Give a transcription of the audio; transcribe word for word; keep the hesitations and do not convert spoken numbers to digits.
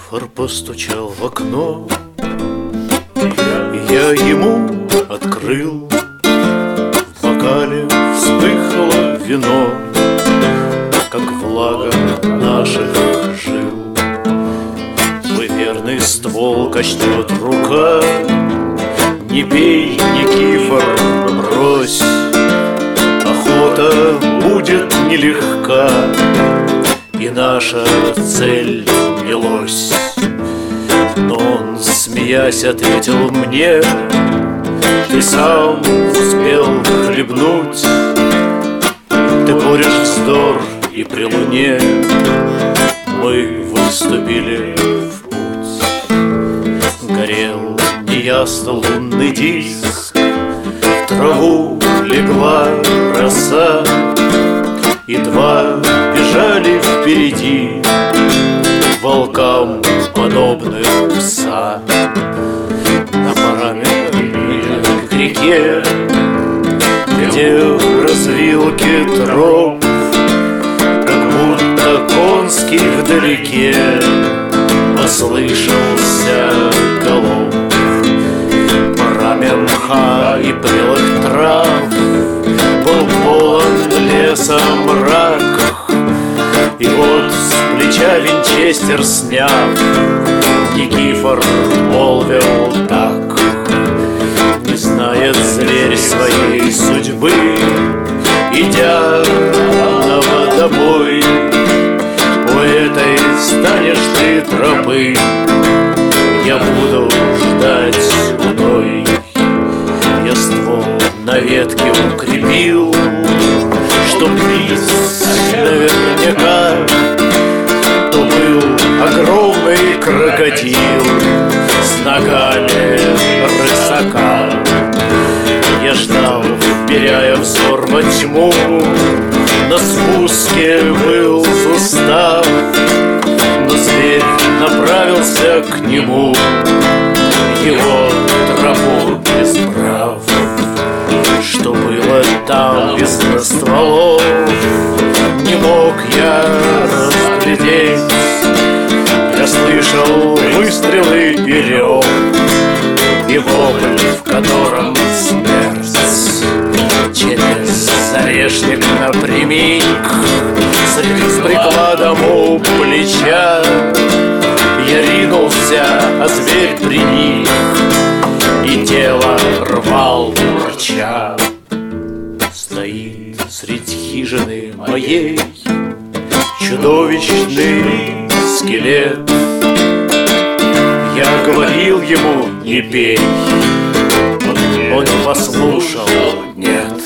Никифор постучал в окно, и я ему открыл. В бокале вспыхнуло вино, как влага наших жил. Твой верный ствол качнет рука. Не пей, Никифор, брось, охота будет нелегка, и наша цель не лось. Но он, смеясь, ответил мне: ты сам успел хлебнуть. Ты борешь вздор, и при луне мы выступили в путь. Горел неясно лунный диск, в траву легла роса, и два бежали впереди, волкам подобные пса. На параме к реке, где в развилке троп, как будто конский вдалеке послышался галоп. По раме мха и прелых трав был полон леса мрак. И вот с плеча винчестер сняв, Никифор молвил так: не знает зверь своей судьбы, идя на водопой, по этой станешь ты тропы, я буду ждать у той. Я ствол на ветке укрепил, чтоб приз наверняка то был огромный крокодил с ногами рысака. Я ждал, вперяя взор во тьму, на спуске был сустав, но зверь направился к нему, его тропу избрав. Что было там без стволов, не мог я разглядеть. Я слышал выстрелы и рев, и вопль, в котором смерть. Через орешник напрямик, с прикладом у плеча, я ринулся, а зверь приник, и тело рвал урча. Стоит средь хижины моей чудовищный скелет. Я говорил ему: не пей, он послушал: нет.